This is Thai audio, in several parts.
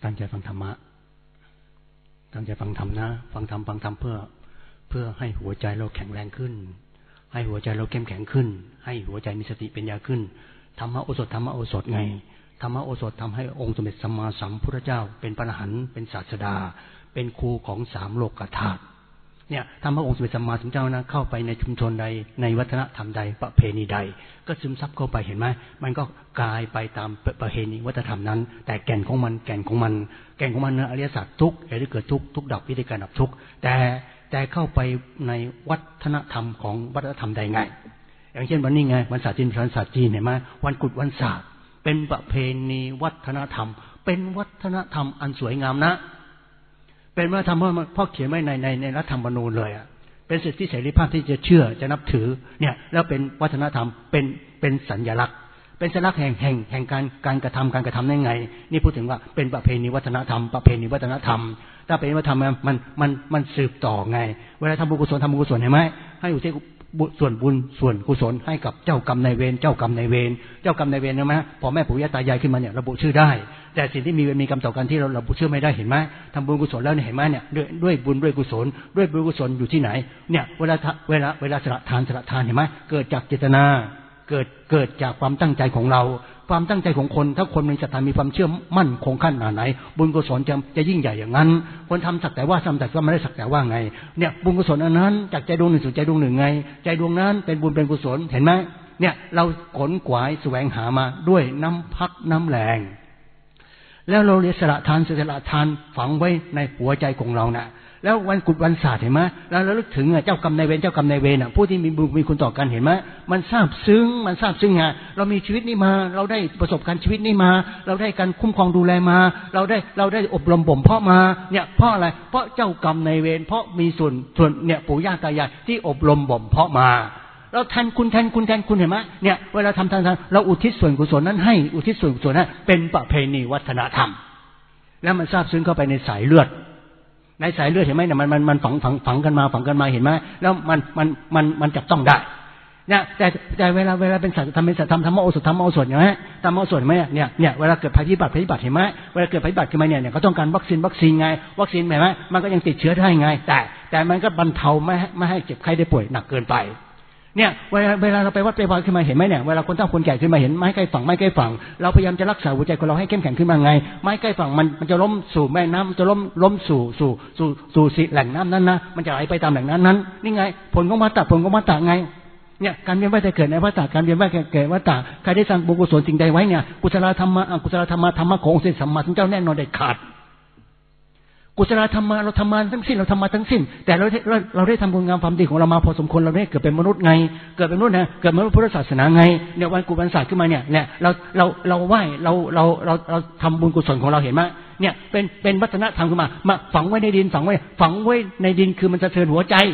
ตั้งใจฟังธรรมะตั้งใจฟังธรรมนะฟังธรรมเพื่อให้หัวใจเราแข็งแรงขึ้นให้หัวใจเราเข้มแข็งขึ้นให้หัวใจมีสติปัญญาขึ้นธรรมโอสถธรรมโอสถไงธรรมโอสถทำให้องค์สมเด็จสัมมาสัมพุทธเจ้าเป็นพระอรหันต์เป็นศาสดาเป็นครูของสามโลกธาตุเนี่ยทำให้องค์สมเด็จสัมมาสัมพุทธเจ้านะเข้าไปในชุมชนใดในวัฒนธรรมใดประเพณีใดก็ซึมซับเข้าไปเห็นไหมมันก็กลายไปตามประเพณีวัฒนธรรมนั้นแต่แก่นของมันนะอริยสัจทุกข์ที่เกิดทุกข์ดับวิธีการดับทุกข์แต่เข้าไปในวัฒนธรรมของวัฒนธรรมใดไงอย่างเช่นวันนี้ไงวันศาสตร์จีนเห็นไหมวันกุฎวันศาสตร์เป็นประเพณีวัฒนธรรมเป็นวัฒนธรรมอันสวยงามนะเป็นวัฒนธรรมเพราะเขียนไว้ในรัฐธรรมนูญเลยอ่ะเป็นสิทธิเสรีภาพที่จะเชื่อจะนับถือเนี่ยแล้วเป็นวัฒนธรรมเป็นสัญลักษณ์เป็นสัญลักษณ์แห่งการกระทำได้ไงนี่พูดถึงว่าเป็นประเพณีวัฒนธรรมถ้าเป็นวัฒนธรรมมันสืบต่อไงเวลาทำบุญกุศลเห็นไหมให้อุทิศส่วนบุญส่วนกุศลให้กับเจ้ากรรมนายเวรใช่ไหมพอแม่ปู่ย่าตายายขึ้นมาเนี่ยระบุชื่อได้แต่สิ่งที่มีกรรมต่อกันที่เราระบุชื่อไม่ได้เห็นไหมทำบุญกุศลแล้วเนี่ยเห็นไหมเนี่ยด้วยบุญด้วยกุศลอยู่ที่ไหนเนี่ยเวลาสละทานเห็นไหมเกิดจากเจตนาเกิดจากความตั้งใจของเราความตั้งใจของคนถ้าคนมีศรัทธามีความเชื่อมั่นคงขั้นไหนบุญกุศลจะยิ่งใหญ่อย่างนั้นคนทำสักแต่ว่าไม่ได้สักแต่ว่าไงเนี่ยบุญกุศลอันนั้นจากใจดวงหนึ่งสู่ใจดวงหนึ่งไงใจดวงนั้นเป็นบุญเป็นกุศลเห็นไหมเนี่ยเราขนขวายแสวงหามาด้วยน้ำพักน้ำแรงแล้วเราเรียนสละทานฝังไว้ในหัวใจของเราน่ะแล้ววันกุฎวันศาสตร์เห็นไหมแล้วเราลึกถึงเจ้ากรรมนายเวรผู้ที่มีบุญมีคุณต่อกันเห็นไหมมันซาบซึ้งไงเรามีชีวิตนี้มาเราได้ประสบการณ์ชีวิตนี้มาเราได้การคุ้มครองดูแลมาเราได้อบรมบ่มเพาะมาเนี่ยเพราะอะไรเพราะเจ้ากรรมนายเวรเพราะมีส่วนเนี่ยปู่ย่าตายายที่อบรมบ่มเพาะมาเราแทนคุณเห็นไหมเนี่ยเวลาทำทานเราอุทิศส่วนกุศลนั้นให้อุทิศส่วนกุศลนั้นเป็นประเพณีวัฒนธรรมแล้วมันซาบซึ้งเข้าไปในสายเลือดเห็นไหมเนี่ยมันฝังกันมาเห็นไหมแล้วมันจับต้องได้เนี่ยแต่เวลาเป็นสัตว์ธรรมธรรมโอสถธรรมโอสถเห็นไหมธรรมโอสถเห็นไหมเนี่ยเวลาเกิดภัยพิบัติเห็นไหมเวลาเกิดภัยพิบัติขึ้นมาเนี่ยเขาต้องการวัคซีนไงวัคซีนเห็นไหมมันก็ยังติดเชื้อได้ไงแต่มันก็บรรเทาไม่ให้เจ็บไข้ได้ป่วยหนักเกินไปเนี่ยเวลาเราไปวัดไปวาขึ้นมาเห็นไหมเนี่ยเวลาคนเฒ่าคนแก่ขึ้นมาเห็นไม้ใกล้ฝั่งเราพยายามจะรักษาหัวใจของเราให้เข้มแข็งขึ้นมาไงไม้ใกล้ฝั่งมันจะล้มสู่แม่น้ำจะล้มสู่แหล่งน้ำนั้นนะมันจะไหลไปตามแหล่งนั้นนี่ไงผลของวัฏฏะไงเนี่ยการเวียนว่ายตายเกิดในวัฏฏะการเวียนว่ายเกิดวัฏฏะใครได้สร้างบุญกุศลสิ่งใดไว้เนี่ยกุศลธรรมะอกุศลธรรมะธรรมะขององค์สัมมาสัมพุทธเจ้าแน่นอนเด็ดขาดกุศลธรรมะเราทำมาทั้งสิ้นแต่เราได้ทำบุญงามความดีของเรามาพอสมควรเราได้เกิดเป็นมนุษย์ไงเกิดเป็นมนุษย์นะเกิดมนุษย์พุทธศาสนาไงเนี่ยวันกุฎวันศาสตร์ขึ้นมาเนี่ยเราไหว้เราทำบุญกุศลของเราเห็นไหมเนี่ยเป็นวัฒนธรรมขึ้นมาฝังไว้ในดินฝังไว้ในดินคือมันสะเทือนหัวใจ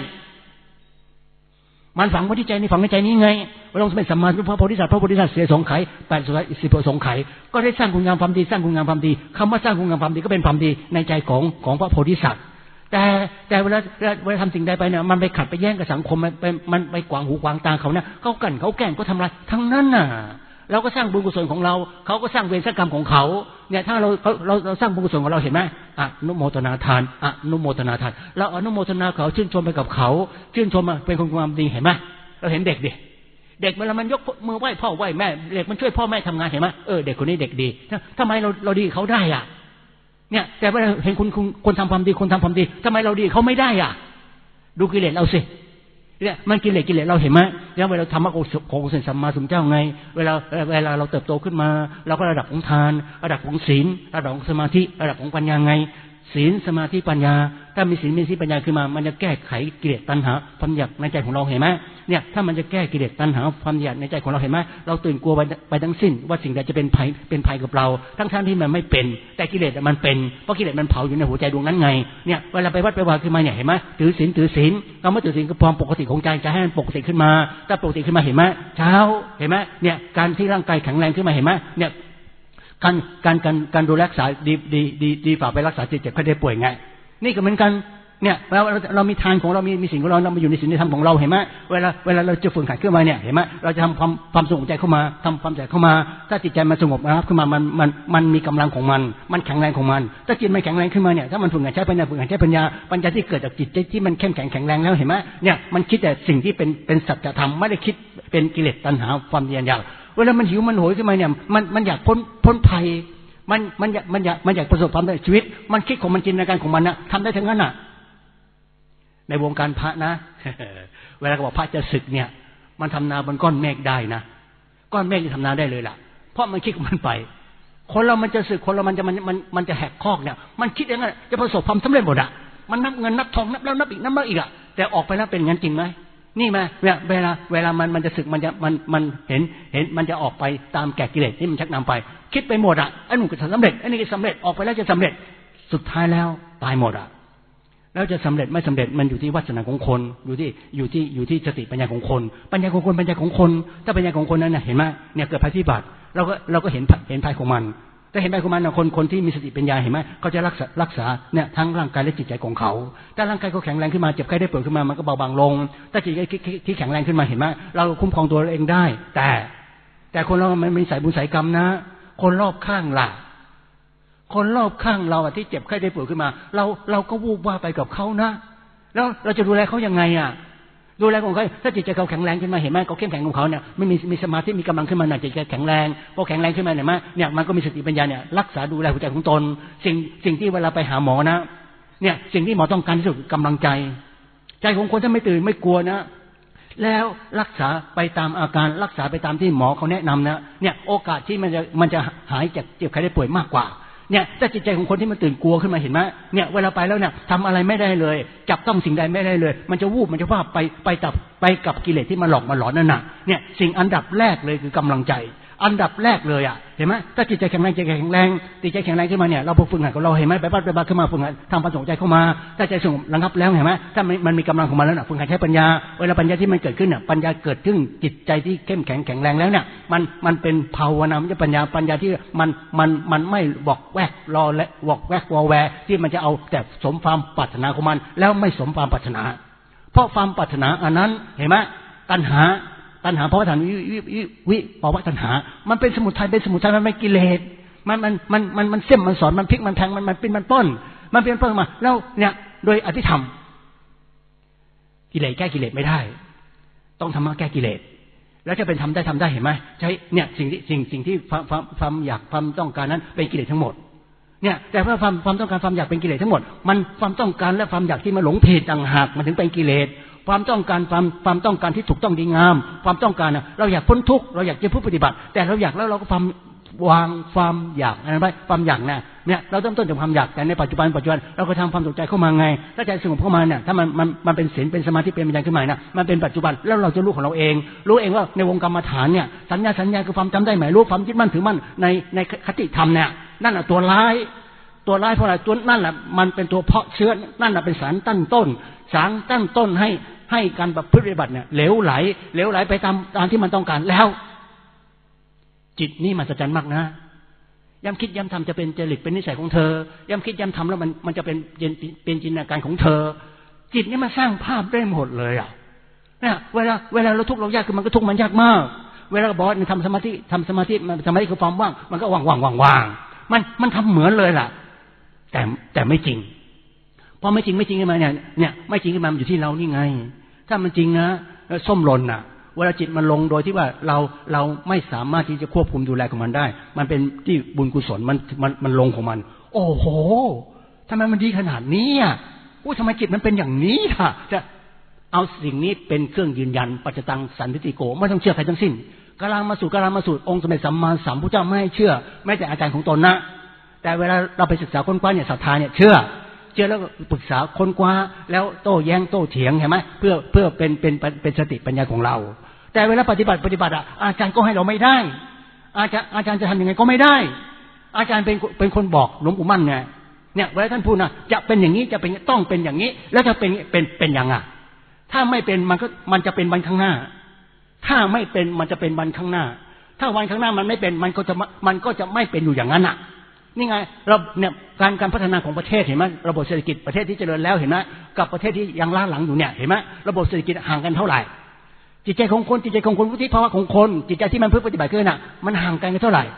มันฝังไว้ที่ใจนี่ฝังในใจนี้ไงพระองค์สมเด็จสัมมาสัมพุทธพระโพธิสัตว์เสียสงไข80 สงไขก็ได้สร้างคุณงามความดีคำว่าสร้างคุณงามความดีก็เป็นความดีในใจของพระโพธิสัตว์แต่เวลาทำสิ่งใดไปเนี่ยมันไปขัดไปแย้งกับสังคมมันไปขวางหูขวางตาเขาเนี่ยเขากั่นเขาแกล้งก็ทำลายทั้งนั้นน่ะเราก็สร้างบุญกุศลของเราเขาก็สร้างเวรกรรมของเขาเนี่ยถ้าเราสร้างบุญกุศลของเราเห็นไหมอนุโมทนาทานเราอนุโมทนาเขาชื่นชมไปกับเขาชื่นชมเป็นคนความดีเห็นไหมเราเห็นเด็กเวลามันยกมือไหว้พ่อไหว้แม่เด็กมันช่วยพ่อแม่ทำงานเห็นไหมเด็กคนนี้เด็กดีทำไมเราดีเขาได้อ่ะเนี่ยแต่เวลาเห็นคนทำความดีทำไมเราดีเขาไม่ได้อ่ะดูกิเลสเราสิเนี่ยมันกิเลสเราเห็นไหมแล้วเวลาธรรมะขององค์สัมมาสัมพุทธเจ้าไงเวลาเราเติบโตขึ้นมาเราก็ระดับของทานระดับของศีลระดับของสมาธิระดับของปัญญาไงศีลสมาธิปัญญาถ้ามีศีลมีสมาธิปัญญาขึ้นมามันจะแก้ไขกิเลสตัณหาความอยากในใจของเราเห็นไหมเนี่ยถ้ามันจะแก้กิเลสตัณหาความอยากในใจของเราเห็นไหมเราตื่นกลัวไปทั้งสิ้นว่าสิ่งใดจะเป็นภัยกับเราทั้งที่มันไม่เป็นแต่กิเลสมันเป็นเพราะกิเลสมันเผาอยู่ในหัวใจดวงนั้นไงเนี่ยเวลาไปวัดไปวาขึ้นมาเนี่ยเห็นไหมถือศีลเราไม่ถือศีลก็ความปกติของใจจะให้มันปกติขึ้นมาถ้าปกติขึ้นมาเห็นไหมเช้าเห็นไหมเนี่ยการที่ร่างกายแข็งแรงขึ้นมาเห็นไหมเนี่ยการดูรักษาดีฝ่าไปรักษาเจ็บไข้ได้ป่วยไงนี่ก็เหมือนกันเนี่ยเรามีทานของเรามีสิ่งของเรามาอยู่ในศีลในธรรมของเราเห็นไหมเวลาเราจะฝึกหัดขึ้นมาเนี่ยเห็นไหมเราจะทำความสงบใจเข้ามาทำความใจเข้ามาถ้าจิตใจมันสงบนะครับขึ้นมามันมีกำลังของมันแข็งแรงของมันถ้าจิตไม่แข็งแรงขึ้นมาเนี่ยถ้ามันฝึกหัดใช้ปัญญาปัญญาที่เกิดจากจิตที่มันเข้มแข็งแรงแล้วเห็นไหมเนี่ยมันคิดแต่สิ่งที่เป็นสัจธรรมไม่ได้คิดเป็นกิเลสตัณหาความเย็นอยากเวลามันหิวมันโหยขึ้นมาเนี่ยมันอยากพ้นภัยมันอยากประสบความสำเร็จชีวิตมันคิดของมันจินตนาการของมันนะทำได้ทั้งนั้นน่ะในวงการพระนะ เวลาเขาบอกพระจะศึกเนี่ยมันทำนาบนก้อนเมฆได้นะก้อนเมฆจะทำนาได้เลยล่ะเพราะมันคิดของมันไปคนเรามันจะศึกคนเรามันจะแหกคอกเนี่ยมันคิดอย่างนั้นจะประสบความสำเร็จหมดอ่ะมันนับเงินนับทองนับแล้วนับอีกอ่ะแต่ออกไปแล้วเป็นงั้นจริงไหมนี่มาเนี่ยเวลามันจะศึกมันเห็นมันจะออกไปตามแก่กิเลสที่มันชักนำไปคิดไปหมดอ่ะไอ้หนุ่มก็สำเร็จไอ้นี่ก็สำเร็จออกไปแล้วจะสำเร็จสุดท้ายแล้วตายหมดอ่ะแล้วจะสำเร็จไม่สำเร็จมันอยู่ที่วาสนาของคนอยู่ที่สติปัญญาของคนปัญญาของคนถ้าปัญญาของคนนั้นเนี่ยเห็นไหมเนี่ยเกิดภัยพิบัติเราก็เห็นภัยของมันแต่เห็นภัยของมันคนที่มีสติปัญญาเห็นไหมเขาจะรักษาเนี่ยทั้งร่างกายและจิตใจของเขาถ้าร่างกายเขาแข็งแรงขึ้นมาเจ็บไข้ได้ป่วยขึ้นมามันก็เบาบางลงถ้าจิตใจที่แข็งแรงขึ้นมาเห็นไหมเราคุ้มครองตัวเราเองได้แต่คนเรามันมีสายบุญสายกรรมนะคนรอบข้างล่ะคนรอบข้างเราที่เจ็บไข้ได้ป่วยขึ้นมาเราก็วูบว่าไปกับเขานะแล้วเราจะดูแลเขายังไงอ่ะดูแลของเขาถ้าจิตใจเขาแข็งแรงขึ้นมาเห็นไหมเขาเข้มแข็งของเขาเนี่ยไม่มีสมาธิมีกำลังขึ้นมาหน่อยจิตใจแข็งแรงพอแข็งแรงขึ้นมาเนี่ยมันก็มีสติปัญญาเนี่ยรักษาดูแลหัวใจของตนสิ่งที่เวลาไปหาหมอนะเนี่ยสิ่งที่หมอต้องการที่สุดกำลังใจของคนถ้าไม่ตื่นไม่กลัวนะแล้วรักษาไปตามอาการรักษาไปตามที่หมอเขาแนะนำนะเนี่ยโอกาสที่มันจะหายจากเจ็บไข้ได้ป่วยมากกว่าเนี่ยถ้าจิตใจของคนที่มันตื่นกลัวขึ้นมาเห็นไหมเนี่ยเวลาไปแล้วเนี่ยทำอะไรไม่ได้เลยจับต้องสิ่งใดไม่ได้เลยมันจะวูบมันจะว่าไปกับกิเลสที่มันหลอกมาหลอนนั่นน่ะเนี่ยสิ่งอันดับแรกเลยคือกำลังใจอันดับแรกเลยอ่ะเห็นไหมถ้าจิตใจแข็งแรงจิตใจแข็งแรงขึ้นมาเนี่ยเราฝึกหัดของเราเห็นไหมไปบ้านขึ้นมาฝึกหัดทำความสงบใจเข้ามาถ้าใจสงบระงับแล้วเห็นไหมถ้ามันมีกำลังของมันแล้วน่ะฝึกหัดใช้ปัญญาเวลาปัญญาที่มันเกิดขึ้นเนี่ยปัญญาเกิดขึ้นจิตใจที่เข้มแข็งแรงแล้วเนี่ยมันเป็นภาวนาไม่ใช่ปัญญาที่มันไม่บอกแวกรอและบอกแวกวอแวที่มันจะเอาแต่สมความปรารถนาของมันแล้วไม่สมความปรารถนาเพราะความปรารถนาอันนั้นเห็นไหมตัณหาภาวะตัณหาวิภาวะตัณหามันเป็นสมุทัยมันไม่กิเลสมันเสี่ยมมันสอนมันพลิกมันแทงมันเป็นมันป้นมาแล้วเนี่ยโดยอภิธรรมกิเลสแก้กิเลสไม่ได้ต้องธรรมะแก้กิเลสแล้วจะเป็นทำได้เห็นไหมใช่เนี่ยสิ่งที่ความอยากความต้องการนั้นเป็นกิเลสทั้งหมดเนี่ยแต่ว่าความต้องการความอยากเป็นกิเลสทั้งหมดมันความต้องการและความอยากที่มาหลงผิดต่างหากมันถึงเป็นกิเลสความต้องการที่ถูกต้องดีงามความต้องการเราอยากพ้นทุกข์เราอยากจะผู้ปฏิบัติแต่เราอยากแล้วเราก็วางความอยากอะไรไปความอยากเนี่ยเราเริ่มต้นจากความอยากแต่ในปัจจุบันเราก็ทำความสนใจเข้ามาไงถ้าใจสงบเข้ามาเนี่ยถ้ามันเป็นศีลเป็นสมาธิเป็นปัญญาขึ้นมานะมันเป็นปัจจุบันแล้วเราจะรู้ของเราเองรู้เองว่าในวงกรรมฐานเนี่ยสัญญาคือความจำได้หมายรู้ความยึดมั่นถือมั่นในคติธรรมเนี่ยนั่นแหละตัวร้ายเพราะอะไรตัวนั่นแหละมันเป็นตัวเพาะเชื้อนั่นแหละเป็นสารตั้งต้นให้การปฏิบัติเนี่ยเหลวไหลไปตามที่มันต้องการแล้วจิตนี่มหัศจรรย์มากนะย้ำคิดย้ำทำจะเป็นจริตเป็นนิสัยของเธอย้ำคิดย้ำทำแล้วมันจะเป็นจินตนาการของเธอจิตนี่มันสร้างภาพได้หมดเลยอ่ะเนี่ยเวลาเราทุกข์เรายากคือมันก็ทุกข์มันยากมากเวลาบอกทำสมาธิคือความว่างมันก็ว่างมันทำเหมือนเลยล่ะแต่ไม่จริงพอไม่จริงขึ้นมาเนี่ยไม่จริงขึ้นมามันอยู่ที่เรานี่ไงถ้ามันจริงนะส้มหล่นน่ะเวลาจิตมันลงโดยที่ว่าเราไม่สามารถที่จะควบคุมดูแลของมันได้มันเป็นที่บุญกุศลมันลงของมันโอ้โหทำไมมันดีขนาดนี้อ่ะทำไมจิตมันเป็นอย่างนี้ล่ะจะเอาสิ่งนี้เป็นเครื่องยืนยันปัจจตังสันทิฏฐิโกไม่ต้องเชื่อใครทั้งสิ้นกาลามาสูตรองค์สมเด็จสัมมาสัมพุทธเจ้าไม่ให้เชื่อแม้แต่อาจารย์ของตนนะแต่เวลาเราไปศึกษาค้นคว้าเนี่ยศรัทธาเนี่ยเชื่อแล้วก็ปรึกษาค้นคว้าแล้วโต้แย้งโต้เถียงเห็นไหมเพื่อเป็นสติปัญญาของเราแต่เวลาปฏิบัติอาจารย์ก็ให้เราไม่ได้อาจารย์จะทำยังไงก็ไม่ได้อาจารย์เป็นคนบอกหลวงปู่มั่นไงเนี่ยเวลาท่านพูดนะจะเป็นอย่างนี้จะเป็นต้องเป็นอย่างนี้แล้วจะเป็นอย่างอ่ะถ้าไม่เป็นมันจะเป็นวันข้างหน้าถ้าไม่เป็นมันจะเป็นวันข้างหน้าถ้าวันข้างหน้ามันไม่เป็นมันก็จะไม่เป็นอยู่อย่างนั้นอ่ะนี่ไงเราเนี่ยการพัฒนาของประเทศเห็นไหมระบบเศรษฐกิจประเทศที่เจริญแล้วเห็นไหมกับประเทศที่ยังล้าหลังอยู่เนี่ยเห็นไหมระบบเศรษฐกิจห่างกันเท่าไหร่จิตใจของคนวุฒิภาวะของคนจิตใจที่มันเพื่อปฏิบัติขึ้นน่ะมันห่างกันเท่าไหร่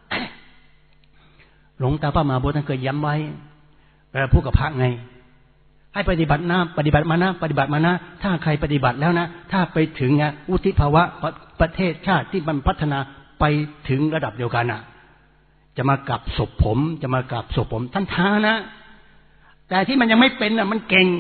หลวงตาพระมหาบัวท่านเคยย้ำไว้เวลาพูดกับพระไงให้ปฏิบัตินะปฏิบัติมานะปฏิบัติมานะถ้าใครปฏิบัติแล้วนะถ้าไปถึงวุฒิภาวะประเทศชาติที่มันพัฒนาไปถึงระดับเดียวกันน่ะจะมากราบศพผมจะมากราบศพผมท่านท้านะแต่ที่มันยังไม่เป็นน่ะมันเก่ง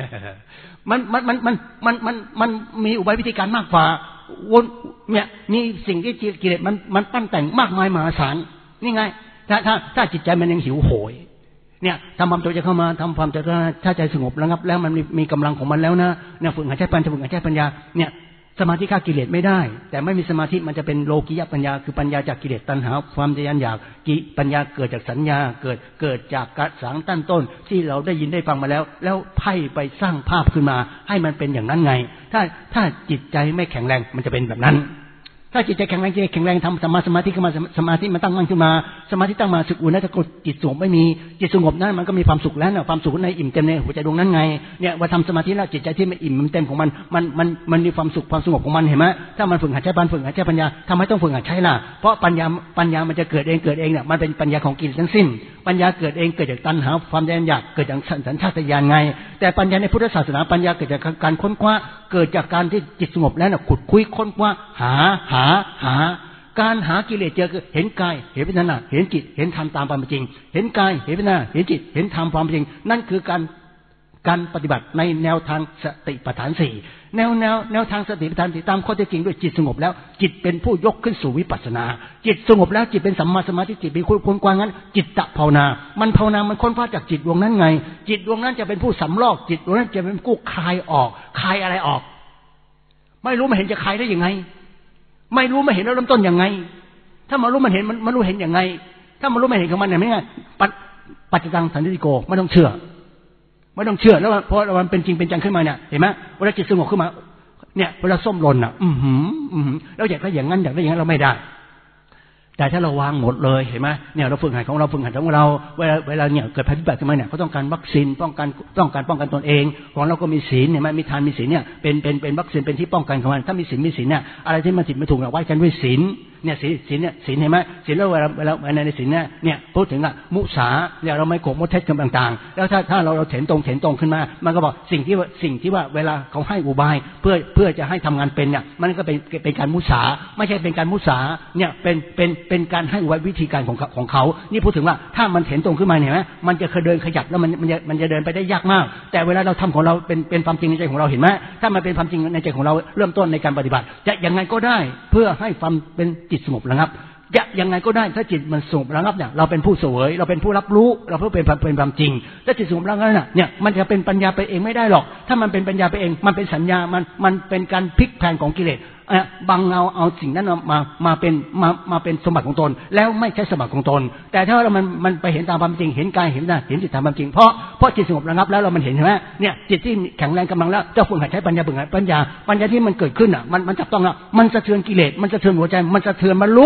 มันมีอุบายวิธีการมากกว่าเนี่ยมีสิ่งที่กิเลสมันปั้นแต่งมากมายมหาศาลนี่ไงถ้าจิตใจมันยังหิวโหยเนี่ยทำความตัวจะเข้ามาทำความจะถ้าใจสงบระงับแล้วมันมีกำลังของมันแล้วนะเนี่ยฝึกหายใจฝึกหายใจปัญญาเนี่ยสมาธิฆ่ากิเลสไม่ได้แต่ไม่มีสมาธิมันจะเป็นโลกิยปัญญาคือปัญญาจากกิเลสตัณหาความทะยานอยากปัญญาเกิดจากสัญญาเกิดจากกระสังตั้นต้นที่เราได้ยินได้ฟังมาแล้วไพ่ไปสร้างภาพขึ้นมาให้มันเป็นอย่างนั้นไงถ้าจิตใจไม่แข็งแรงมันจะเป็นแบบนั้นถ้าจิตใจแข็งแรงทำสมาธิขึ้นมาสมาธิมันตั้งมั่นขึ้นมาสมาธิตั้งมาสึกอุ่นถ้ากดจิตสงบไม่มีจิตสงบนั้นมันก็มีความสุขแล้วนะความสุขในอิ่มเต็มในหัวใจดวงนั้นไงเนี่ยว่าทำสมาธิแล้วจิตใจที่มันอิ่มมันเต็มของมันมีความสุขความสงบของมันเห็นไหมถ้ามันฝึกหายใจปัญญาทำไมต้องฝึกหายใจล่ะเพราะปัญญามันจะเกิดเองเนี่ยมันเป็นปัญญาของกิเลสทั้งสิ้นปัญญาเกิดเองเกิดจากตัณหาความทะยานอยากเกิดจากสัญชาตญาณไงแต่ปัญญาในพุทธศาสนาปัญญาเกิดจากการค้นคว้าเกิดจากการที่จิตสงบแล้วน่ะขุดคุยค้นคว้าหาการหากิเลสเจอคือเห็นกายเห็นเวทนาเห็นจิตเห็นธรรมตามความเป็นจริงเห็นกายเห็นเวทนาเห็นจิตเห็นธรรมความเป็นจริงนั่นคือการปฏิบัติในแนวทางสติปัฏฐาน4แนวทางสติปัฏฐาน4ตามข้อเท็จจริงด้วยจิตสงบแล้วจิตเป็นผู้ยกขึ้นสู่วิปัสสนาจิตสงบแล้วจิตเป็นสัมมาสมาธิจิตเป็นคนกว้างงั้นจิตตภาวนามันภาวนามันค้นคว้าจากจิตดวงนั้นไงจิตดวงนั้นจะเป็นผู้สำลอกจิตดวงนั้นจะเป็นผู้คลายออกคลายอะไรออกไม่รู้ไม่เห็นจะคลายได้ยังไงไม่รู้ไม่เห็นแล้วเริ่มต้นยังไงถ้ามารู้มันเห็นมันรู้เห็นยังไงถ้ามันรู้ไม่เห็นของมันเนี่ยไม่ไงปัจจตังสันติโกไม่ต้องเชื่อแล้วเพราะมันเป็นจริงเป็นจังขึ้นมาเนี่ยเห็นไหมเวลาจิตสงบขึ้นมาเนี่ยเวลาส้มหล่นอ่ะแล้วอยากได้อย่างนั้นอยากได้อย่างนั้นเราไม่ได้แต่ถ้าเราวางหมดเลยเห็นไหมเนี่ยเราฝึกหัดของเราเวลาเนี่ยเกิดภัยพิบัติขึ้นมาเนี่ยเขาต้องการวัคซีนป้องกันตนเองของเราก็มีศีลเนี่ยมีทานมีศีลเนี่ยเป็นวัคซีนเป็นที่ป้องกันของมันถ้ามีศีลเนี่ยอะไรที่มันผิดไม่ถูกเราไว้กันด้วยศีลเนี่ยศีลเนี่ยศีลเห็นไหมศีลแล้วเวลาในศีลเนี่ยพูดถึงมุสาเนี่ยเราไม่โกหกมดเท็จกันต่างๆแล้วถ้าเราเถนตรงขึ้นมามันก็บอกสิ่งที่ว่าเวลาเขาให้อุบายเพื่อจะให้ทำงานเป็นเนี่ยมันก็เป็นการมุสาไม่ใช่เป็นการมุสาเนี่ยเป็นการให้อุบายวิธีการของเขานี่พูดถึงว่าถ้ามันเถนตรงขึ้นมาเนี่ยมันจะเดินขยับแล้วมันจะเดินไปได้ยากมากแต่เวลาเราทำของเราเป็นความจริงในใจของเราเห็นไหมถ้ามันเป็นความจริงในใจของเราเริ่มต้นในการปฏิบัติจะยังไงก็ได้เพื่อให้ความเป็นจิตสงบระงับยังไงก็ได้ถ้าจิตมันสงบระงับเนี่ยเราเป็นผู้เสวยเราเป็นผู้รับรู้เราเพื่อเป็นความจริงถ้าจิตสงบระงับเนี่ยมันจะเป็นปัญญาไปเองไม่ได้หรอกถ้ามันเป็นปัญญาไปเองมันเป็นสัญญามันเป็นการพลิกแพลงของกิเลสบังเอาสิ่งนั้นมาเป็นสมบัติของตนแล้วไม่ใช่สมบัติของตนแต่ถ้าเรามันไปเห็นตามความจริงเห็นกายเห็นหน้าเห็นจิตตามความจริงเพราะจิตสงบระงับแล้วเรามันเห็นใช่ไหมเนี่ยจิตที่แข็งแรงกำลังแล้วเจ้าฝึกหัดใช้ปัญญาปัญญาที่มันเกิดขึ้นอ่ะมันจับต้องอ่ะมันสะเทือนกิเลสมันสะเทือนหัวใจมันสะเทือนบรรลุ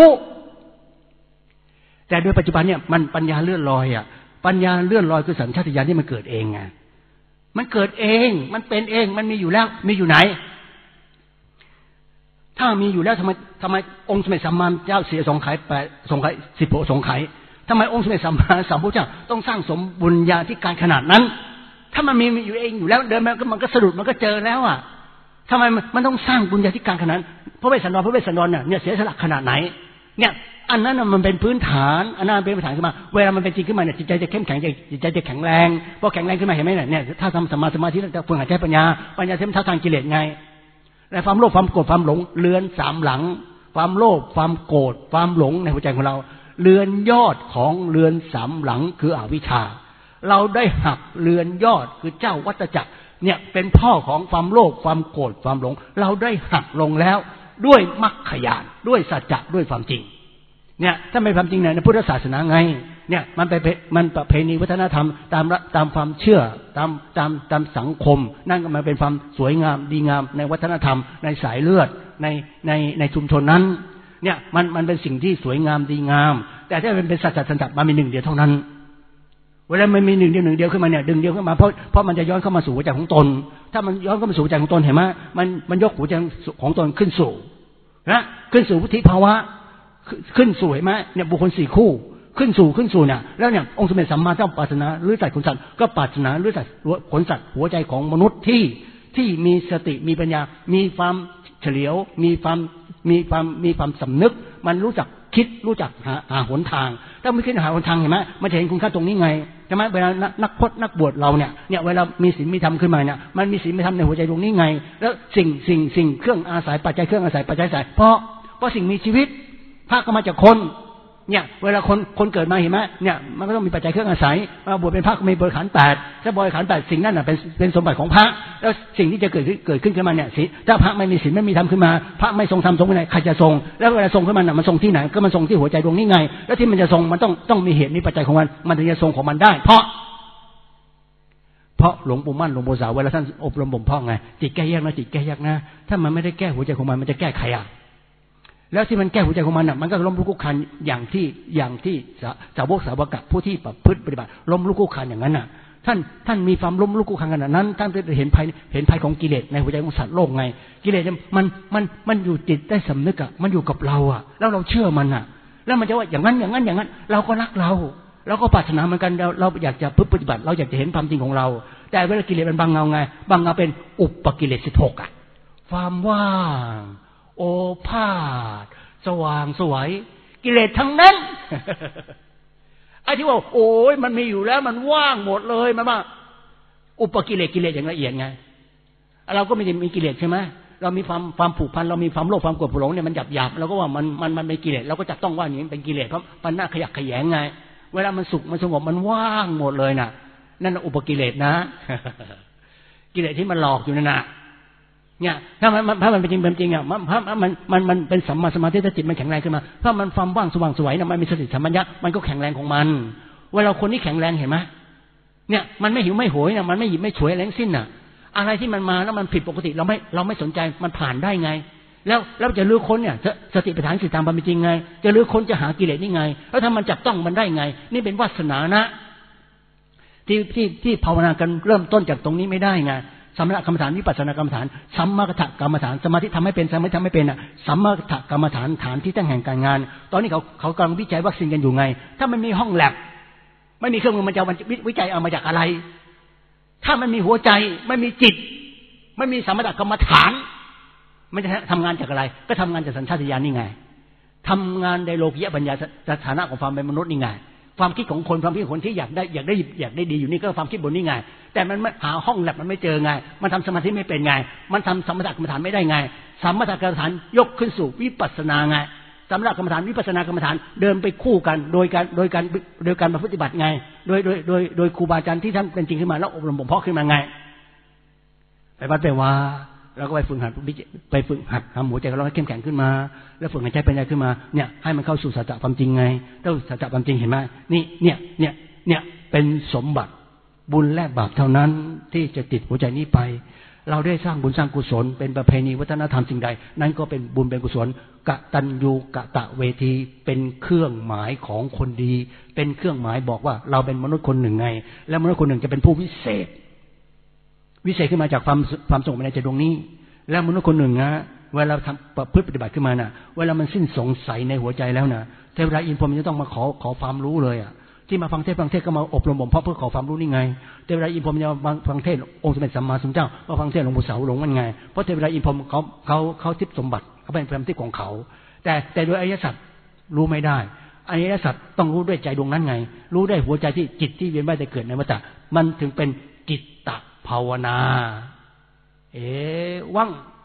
แต่โดยปัจจุบันเนี่ยมันปัญญาเลื่อนลอยอ่ะปัญญาเลื่อนลอยคือสัญชาตญาณที่มันเกิดเองไงมันเกิดเองมันเป็นเองมันมีอยู่แล้วมีอยู่ไหนถ้ามีอยู่แล้วทำไมองค์สมเด็จสัมมาเจ้าเสียสงไข10 โพสงไขทำไมองค์สมเด็จสัมมาสัมพุทธเจ้าต้องสร้างสมบุญญาธิการขนาดนั้นถ้ามันมีอยู่เองอยู่แล้วเดินมันก็สะดุดมันก็เจอแล้วอ่ะทำไมมันต้องสร้างบุญญาธิการขนาดนั้นพระเวสสันดรเนี่ยเสียสละขนาดไหนเนี่ยอันนั้นมันเป็นพื้นฐานอันนั้นเป็นพื้นฐานขึ้นมาเวลามันเป็นจริงขึ้นมาเนี่ยจิตใจจะเข้มแข็งจิตใจจะแข็งแรงพอแข็งแรงขึ้นมาเห็นไหมเนี่ยถ้าทำสมาธิแล้วจะฝึกหัดใช้ปัญญาเท่าทางกิเลสไงในความโลภความโกรธความหลงเรือน3หลังความโลภความโกรธความหลงในหัวใจของเราเรือนยอดของเรือน3หลังคืออวิชชาเราได้หักเรือนยอดคือเจ้าวัฏจักรเนี่ยเป็นพ่อของความโลภความโกรธความหลงเราได้หักลงแล้วด้วยมรรคญาณด้วยสัจจะด้วยความจริงเนี่ยถ้าไม่ความจริงในพุทธศาสนาไงเนี่ยมันประเพณีวัฒนธรรมตามความเชื่อตามสังคมนั่นก็มาเป็นความสวยงามดีงามในวัฒนธรรมในสายเลือดในชุมชนนั้นเนี่ยมันเป็นสิ่งที่สวยงามดีงามแต่ถ้าเป็นสัจจะมันมีหนึ่งเดียวเท่านั้นเวลามันมีหนึ่งเดียวขึ้นมาเนี่ยดึงเดียวขึ้นมาเพราะมันจะย้อนเข้ามาสู่หัวใจของตนถ้ามันย้อนเข้ามาสู่หัวใจของตนเห็นไหมมันยกหัวใจของตนขึ้นสู่นะขึ้นสู่วุฒิภาวะขึ้นสู่เห็นไหมเนี่ยบุคคล4คู่ขึ้นสู่เนี่ยแล้วเนี่ยองค์สมเด็จสัมมาสัมพุทธเจ้าปรารถนาหรือสัตว์ขนสัตว์ก็ปรารถนาหรือสัตว์ขนสัตว์หัวใจของมนุษย์ที่มีสติมีปัญญามีความเฉลียวมีความสำนึกมันรู้จักคิดรู้จักหาหนทางถ้าไม่คิดหาหนทางเห็นไหมมันจะเห็นคุณค่าตรงนี้ไงใช่ไหมเวลานักพจน์นักบวชเราเนี่ยเวลามีศีลมีธรรมขึ้นมาเนี่ยมันมีศีลมีธรรมในหัวใจตรงนี้ไงแล้วสิ่งเครื่องอาศัยปัจจัยเครื่องอาศัยปัจจัยเพราะสิ่งมีชีวิตพระก็มาจากคนเนี่ยเวลาคนเกิดมาเห็นไหมเนี่ยมันก็ต้องมีปัจจัยเครื่องอาศัยมาบวชเป็นพระก็มีบริขาร8ถ้าบริขาร8สิ่งนั้นน่ะเป็นสมบัติของพระแล้วสิ่งที่จะเกิดขึ้นมาเนี่ยศีลถ้าพระไม่มีศีลไม่มีธรรมขึ้นมาพระไม่ทรงธรรมทรงวินัยใครจะทรงแล้วเวลาทรงขึ้นมาน่ะมันทรงที่ไหนก็มันทรงที่หัวใจดวงนี้ไงแล้วที่มันจะทรงมันต้องมีเหตุมีปัจจัยของมันถึงจะทรงของมันได้เพราะหลวงปู่มั่นหลวงปู่สาวเวลาท่านอบรมบ่มเพาะไงจิตแก้ยากนะจิตแก้ยากนะถ้ามันไม่ได้แก้หัวใจของมันจะแก้ใครอ่ะแล้วที่มันแก้หัวใจของมันน่ะมันก็ล้มลุกคลุกคลานอย่างที่สาวกผู้ที่ประพฤติปฏิบัติล้มลุกคลุกคลานอย่างนั้นน่ะท่านมีความล้มลุกคลุกคลานขนาดนั้นท่านได้เห็นภัยของกิเลสในหัวใจของสัตว์โลกไงกิเลสมันอยู่จิตได้สำนึกอ่ะมันอยู่กับเราอ่ะแล้วเราเชื่อมันอ่ะแล้วมันจะว่าอย่างนั้นเราก็รักเราก็ปรารถนาเหมือนกันเราอยากจะปฏิบัติเราอยากจะเห็นความจริงของเราแต่เวลากิเลสมันบังเงาไงบังเงาเป็นอุปกิเลส16อ่ะความว่างโอภาสสว่างสวยกิเลสทั้งนั้น ไอ้ที่ว่าโอ้ยมันมีอยู่แล้วมันว่างหมดเลยมันว่าอุปกิเลสอย่างละเอียดไงเราก็ไม่ได้มีกิเลสใช่ไหมเรามีความผูกพันเรามีความโลภความโกรธหลงเนี่ยมันหยาบเราก็ว่ามันเป็นกิเลสเราก็จับต้องว่าอย่างนี้เป็นกิเลสเพราะมันน่าขยักขยงไงเวลามันสุขมันสงบมันว่างหมดเลยน่ะนั่นอุปกิเลสนะ กิเลสที่มันหลอกอยู่นั่นน่ะเนี่ยถ้ามันเป็นจริงอ่ะมันเป็นสัมมาสมาธิถ้าจิตมันแข็งแรงขึ้นมาถ้ามันความว่างสว่างสวยนะมันมีสติสัมปชัญญะมันก็แข็งแรงของมันเวลาคนที่แข็งแรงเห็นไหมเนี่ยมันไม่หิวไม่โหยนะมันไม่หยิบไม่ฉวยอะไรทั้งสิ้นน่ะอะไรที่มันมาแล้วมันผิดปกติเราไม่สนใจมันผ่านได้ไงแล้วจะลื้อค้นเนี่ยสติปัฏฐานสิตามความเป็นจริงไงจะลื้อค้นจะหากิเลสนี่ไงแล้วถ้ามันจับต้องมันได้ไงนี่เป็นวาสนานะที่ภาวนากันเริ่มต้นจากตรงนี้ไม่ได้ไงสมถกรรมฐานวิปัสสนากรรมฐานสัมมาทิฏฐิกรรมฐานสมาธิทำให้เป็นสมาธิทำไม่เป็นอ่ะสัมมาทิฏฐิกรรมฐานฐานที่ตั้งแห่งการงานตอนนี้เขากำลังวิจัยวัคซีนกันอยู่ไงถ้ามันมีห้องแลบไม่มีเครื่องมือมันจะวิจัยเอามาจากอะไรถ้ามันมีหัวใจไม่มีจิตไม่มีสัมมาทิฏฐิกรรมฐานมันจะทำงานจากอะไรก็ทำงานจากสัญชาตญาณนี่ไงทำงานในโลกียปัญญาสถานะของความเป็นมนุษย์นี่ไงความคิดของคนความคิดของคนที่อยากได้ดีอยู่นี่ก็ความคิดบนนี่ไงแต่มันหาห้องแลบมันไม่เจอไงมันทำสมาธิไม่เป็นไงมันทำสมถกรรมฐานไม่ได้ไงสมถกรรมฐานยกขึ้นสู่วิปัสสนาไงสมถกรรมฐานวิปัสสนากรรมฐานเดินไปคู่กันโดยการปฏิบัติไงโดยครูบาอาจารย์ที่ท่านเป็นจริงขึ้นมาแล้วอบรมบ่มเพาะขึ้นมาไงไปวัดไปว่าแล้วก็ไปฝึกหัดทำหัวใจเราให้เข้มแข็งขึ้นมาแล้วฝึกหายใจเป็นใจขึ้นมาเนี่ยให้มันเข้าสู่สัจจะความจริงไงแล้วสัจจะความจริงเห็นไหมนี่เนี่ยเป็นสมบัติบุญและบาปเท่านั้นที่จะติดหัวใจนี้ไปเราได้สร้างบุญสร้างกุศลเป็นประเพณีวัฒนธรรมสิ่งใดนั่นก็เป็นบุญเป็นกุศลกตัญญูกตเวทีเป็นเครื่องหมายของคนดีเป็นเครื่องหมายบอกว่าเราเป็นมนุษย์คนหนึ่งไงและมนุษย์คนหนึ่งจะเป็นผู้วิเศษขึ้นมาจากความสงบในใจดวงนี้แล้วมนุษย์คนหนึ่งนะเวลาทำประพฤติปฏิบัติขึ้นมาน่ะเวลามันสิ้นสงสัยในหัวใจแล้วนะเทวดาอินพรหมจะต้องมาขอความรู้เลยอ่ะที่มาฟังเทศก็มาอบรมบ่มเพาะเพื่อขอความรู้นี่ไงเทวดาอินพรหมจะมาฟังเทศองค์สมเด็จสัมมาสัมพุทธเจ้ามาฟังเทศหลวงปู่เสาหลงมันไงเพราะเทวดาอินพรหมเขาทิพย์สมบัติเขาเป็นความทิพย์ของเขาแต่โดยอริยสัจรู้ไม่ได้อริยสัจต้องรู้ด้วยใจดวงนั้นไงรู้ได้หัวใจที่จิตที่เวียนว่ายแต่เกิดในวัฏฏะมันถึงเป็นจิตตภาวนาวัง